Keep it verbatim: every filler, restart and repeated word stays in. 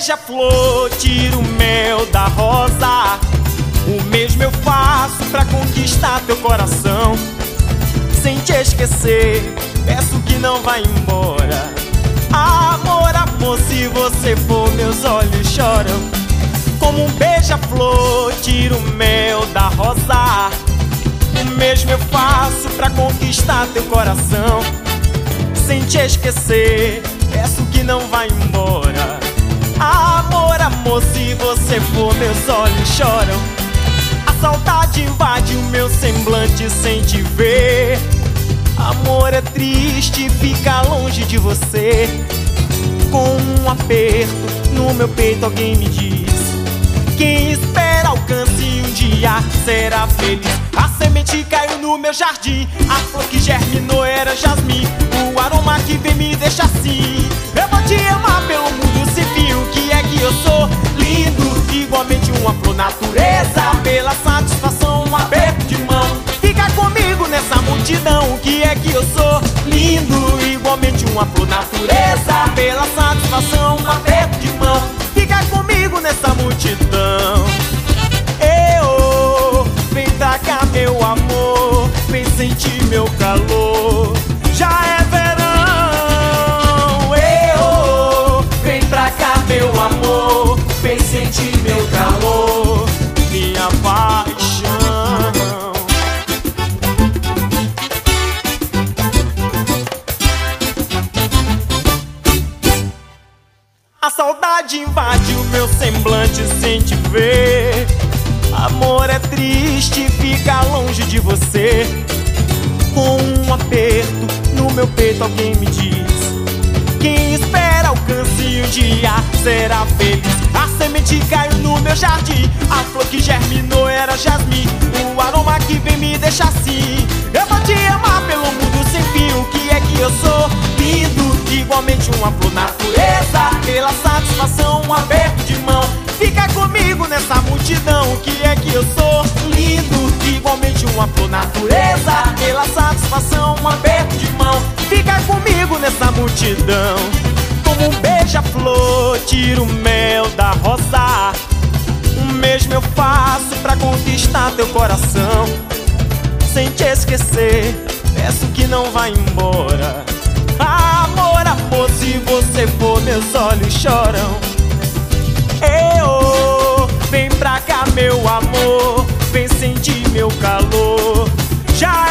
beija-flor tira o mel da rosa, o mesmo eu faço pra conquistar teu coração. Sem te esquecer, peço que não vá embora. Amor, amor, se você for, meus olhos choram. Como um beija-flor tira o mel da rosa, o mesmo eu faço pra conquistar teu coração. Sem te esquecer, peço que não vá embora. Amor, amor, se você for, meus olhos choram. A saudade invade o meu semblante sem te ver. Amor, é triste ficar longe de você. Com um aperto no meu peito alguém me diz: quem espera alcance e um dia será feliz. A semente caiu no meu jardim, a flor que germinou era jasmim. O aroma que vem me deixa assim. Eu vou te amar pelo mundo sem fim. O que é que eu sou? Lindo, igualmente uma flor natureza. Pela satisfação, um aperto de mão. Fica comigo nessa multidão. O que é que eu sou? Lindo, igualmente uma flor natureza. Pela satisfação, um aperto de mão. Fica comigo nessa multidão. Eu, vem pra cá, meu amor, vem sentir meu calor. Já é verão. Eu, vem pra cá, meu amor, vem sentir meu calor, minha paixão. A saudade invade o meu semblante sem te ver. Amor, é triste ficar longe de você. Com um aperto no meu peito alguém me diz: quem espera alcance e um dia será feliz. A semente caiu no meu jardim, a flor que germinou era jasmim. O aroma que vem me deixa assim. Eu vou te amar pelo mundo sem fim. O que é que eu sou? Lindo, igualmente uma flor natureza. Pela satisfação, um aperto de mão. Fica comigo nessa multidão. O que é que eu sou? Lindo, igualmente uma flor natureza. Pela satisfação, um aperto de mão. Fica comigo nessa multidão. Como um beija-flor tira o mel da rosa, o mesmo eu faço pra conquistar teu coração. Sem te esquecer, peço que não vá embora. Amor, amor, se você for, meus olhos choram. Eu, vem pra cá, meu amor, vem sentir meu calor. Já